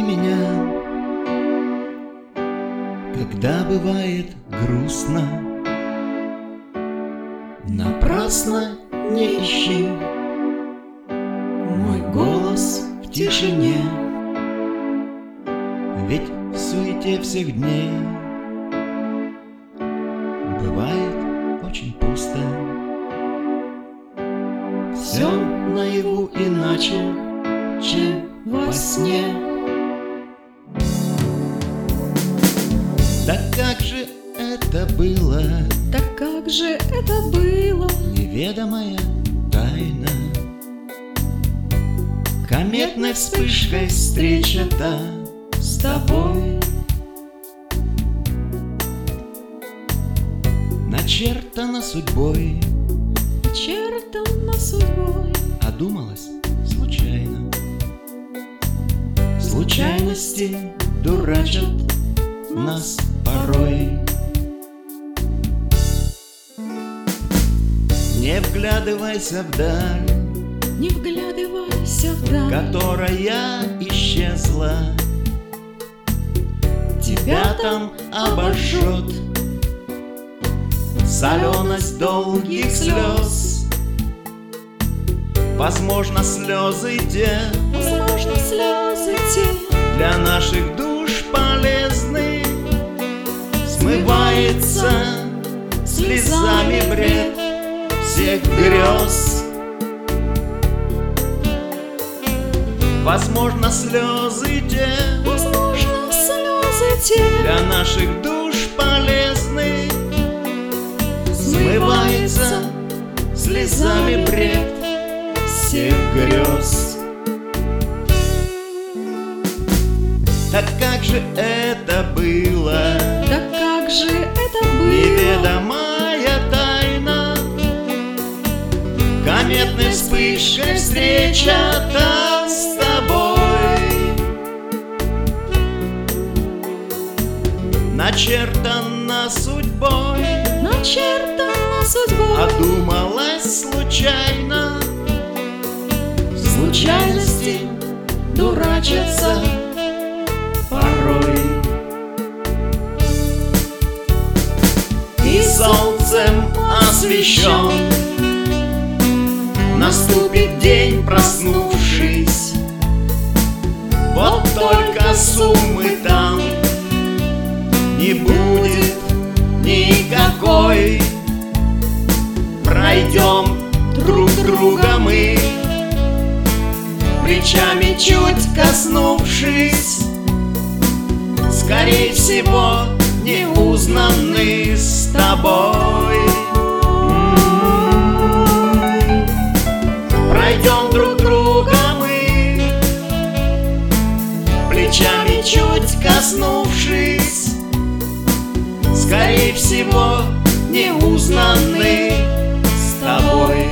меня, когда бывает грустно. Напрасно не ищи мой голос в тишине, ведь в суете всех дней бывает очень пусто. Все наяву иначе, чем во сне. Да как же это было? Да как же это было? Неведомая тайна. Кометной вспышкой встреча-то с тобой начертана судьбой, Начертана судьбой. а думалось случайно. Случайности дурачат нас порой. Не вглядывайся вдаль, Не вглядывайся вдаль, которая исчезла. Тебя там обожжет соленость долгих слез. Возможно, слезы те возможно, слезы те для наших душ полезны. Смывается слезами бред всех грез. Возможно, слезы те возможно, слезы те для наших душ полезны. Смывается слезами бред всех грез. Так как же это было? Да как же это было? Неведомая тайна. Кометной вспышкой встреча-то с тобой начертана судьбой, Начертана судьбой. а думалось случайно. Случайности дурачатся порой. И солнцем освещен наступит день, проснувшись. Вот только суммы там не будет никакой. Пройдем друг друга мы, плечами чуть коснувшись. Скорей всего не узнаны с тобой. Пройдем друг друга мы, плечами чуть коснувшись. Скорей всего не узнаны с тобой.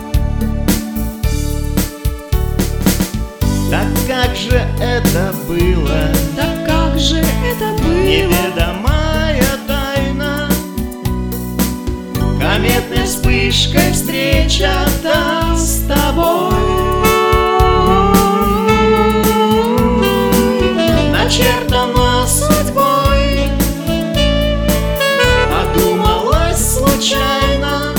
Так как же это было? Да как же это было? Неведомая тайна. Кометной вспышкой встреча-то с тобой начертана судьбой, а думалось случайно.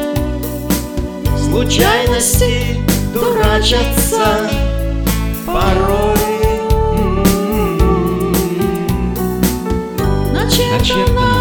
Случайности дурачатся порой. Начертана